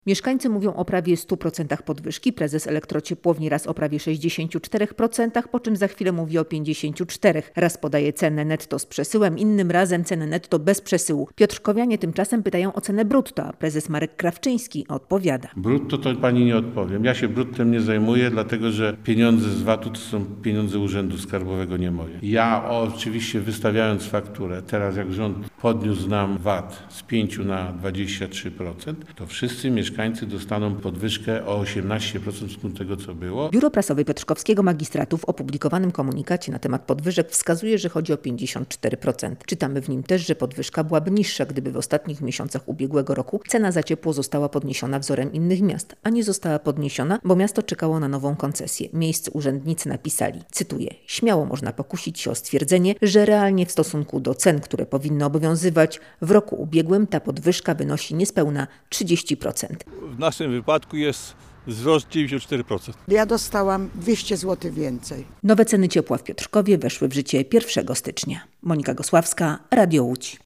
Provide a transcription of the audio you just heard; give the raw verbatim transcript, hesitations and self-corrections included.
Mieszkańcy mówią o prawie stu procentach podwyżki, prezes Elektrociepłowni raz o prawie sześćdziesięciu czterech procentach, po czym za chwilę mówi o pięćdziesięciu czterech procentach. Raz podaje cenę netto z przesyłem, innym razem cenę netto bez przesyłu. Piotrkowianie tymczasem pytają o cenę brutto, a prezes Marek Krawczyński odpowiada. Brutto to pani nie odpowiem. Ja się bruttem nie zajmuję, dlatego że pieniądze z V A T-u to są pieniądze Urzędu Skarbowego, nie moje. Ja oczywiście wystawiając fakturę, teraz jak rząd podniósł nam V A T z pięciu na dwadzieścia trzy procent, to wszyscy mieszkańcy dostaną podwyżkę o osiemnaście procent od tego, co było. Biuro Prasowe Piotrkowskiego Magistratu w opublikowanym komunikacie na temat podwyżek wskazuje, że chodzi o pięćdziesiąt cztery procent. Czytamy w nim też, że podwyżka byłaby niższa, gdyby w ostatnich miesiącach ubiegłego roku cena za ciepło została podniesiona wzorem innych miast, a nie została podniesiona, bo miasto czekało na nową koncesję. Miejscy urzędnicy napisali, cytuję, śmiało można pokusić się o stwierdzenie, że realnie w stosunku do cen, które powinny obowiązywać, w roku ubiegłym ta podwyżka wynosi niespełna trzydzieści procent. W naszym wypadku jest wzrost dziewięćdziesiąt cztery procent. Ja dostałam dwieście złotych więcej. Nowe ceny ciepła w Piotrkowie weszły w życie pierwszego stycznia. Monika Gosławska, Radio Łódź.